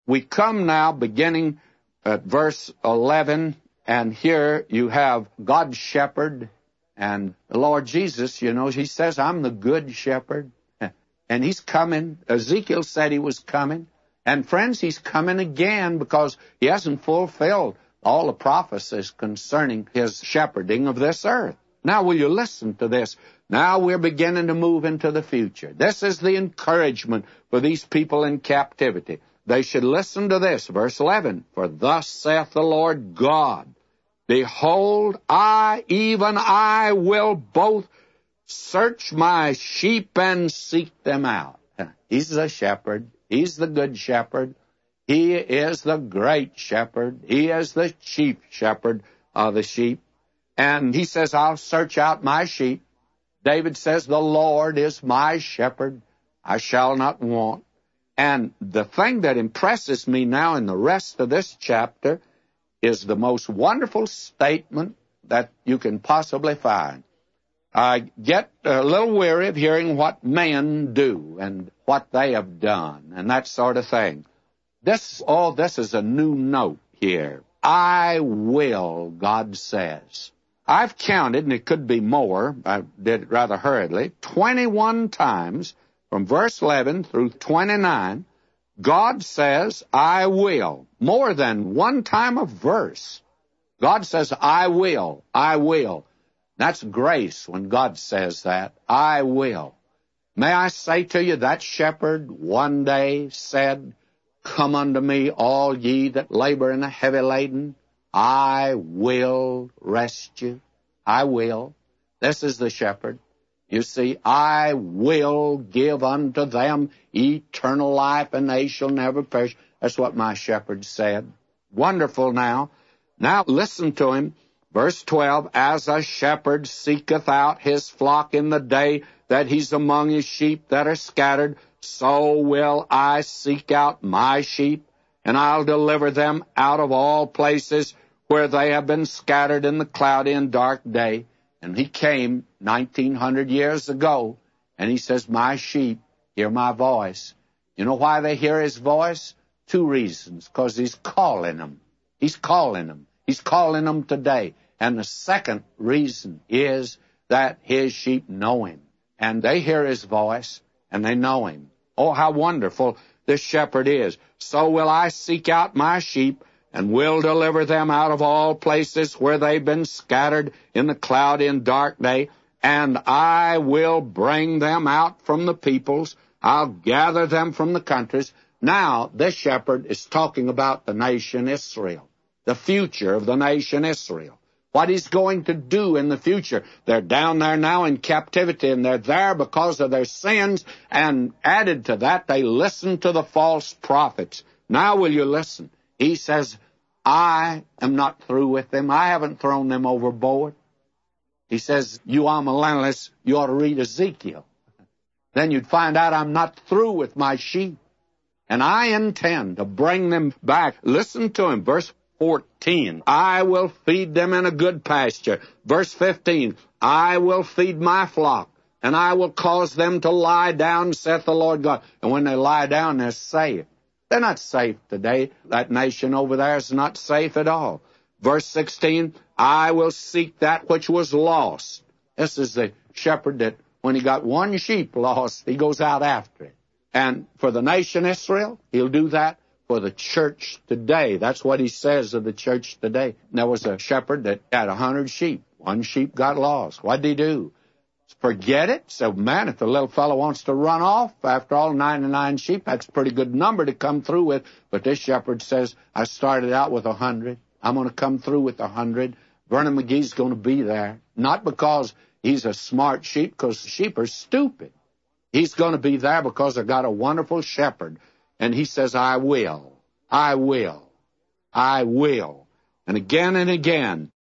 We come now beginning at verse 11, and here you have God's shepherd, and the Lord Jesus, you know, he says, I'm the good shepherd, and he's coming. Ezekiel said he was coming, and friends, he's coming again because he hasn't fulfilled all the prophecies concerning his shepherding of this earth. Now, will you listen to this? Now we're beginning to move into the future. This is the encouragement for these people in captivity. They should listen to this, verse 11. For thus saith the Lord God, behold, I, even I, will both search my sheep and seek them out. He's the shepherd. He's the good shepherd. He is the great shepherd. He is the chief shepherd of the sheep. And he says, I'll search out my sheep. David says, the Lord is my shepherd. I shall not want. And the thing that impresses me now in the rest of this chapter is the most wonderful statement that you can possibly find. I get a little weary of hearing what men do and what they have done and that sort of thing. This is a new note here. I will, God says. I've counted, and it could be more, I did it rather hurriedly, 21 times from verse 11 through 29, God says, I will. More than one time a verse. God says, I will, I will. That's grace when God says that, I will. May I say to you, that shepherd one day said, come unto me, all ye that labor and are heavy laden. I will rest you. I will. This is the shepherd. You see, I will give unto them eternal life, and they shall never perish. That's what my shepherd said. Wonderful now. Now listen to him. Verse 12, as a shepherd seeketh out his flock in the day that he's among his sheep that are scattered, so will I seek out my sheep, and I'll deliver them out of all places where they have been scattered in the cloudy and dark day. And he came 1900 years ago, and he says, my sheep hear my voice. You know why they hear his voice? Two reasons. Because he's calling them. He's calling them. He's calling them today. And the second reason is that his sheep know him. And they hear his voice, and they know him. Oh, how wonderful this shepherd is. So will I seek out my sheep, and will deliver them out of all places where they've been scattered in the cloudy and dark day, and I will bring them out from the peoples. I'll gather them from the countries. Now, this shepherd is talking about the nation Israel, the future of the nation Israel, what he's going to do in the future. They're down there now in captivity, and they're there because of their sins, and added to that, they listen to the false prophets. Now will you listen? He says, I am not through with them. I haven't thrown them overboard. He says, you amillennialists, you ought to read Ezekiel. Then you'd find out I'm not through with my sheep. And I intend to bring them back. Listen to him, verse 14. I will feed them in a good pasture. Verse 15. I will feed my flock, and I will cause them to lie down, saith the Lord God. And when they lie down, they're safe. They're not safe today. That nation over there is not safe at all. Verse 16, I will seek that which was lost. This is the shepherd that when he got one sheep lost, he goes out after it. And for the nation Israel, he'll do that for the church today. That's what he says of the church today. There was a shepherd that had 100 sheep. One sheep got lost. What did he do? Forget it. So, man, if the little fellow wants to run off, after all, 99 sheep, that's a pretty good number to come through with. But this shepherd says, I started out with 100. I'm going to come through with 100. Vernon McGee's going to be there. Not because he's a smart sheep, because sheep are stupid. He's going to be there because I've got a wonderful shepherd. And he says, I will. I will. I will. And again,